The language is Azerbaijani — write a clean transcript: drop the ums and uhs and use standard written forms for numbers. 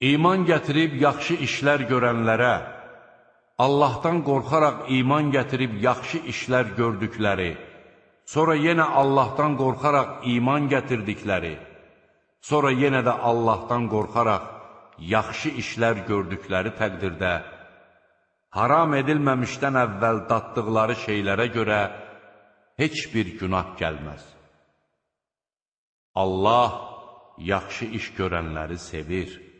İman gətirib yaxşı işlər görənlərə, Allahdan qorxaraq iman gətirib yaxşı işlər gördükləri, sonra yenə Allahdan qorxaraq iman gətirdikləri, sonra yenə də Allahdan qorxaraq yaxşı işlər gördükləri təqdirdə, haram edilməmişdən əvvəl daddıqları şeylərə görə heç bir günah gəlməz. Allah yaxşı iş görənləri sevir.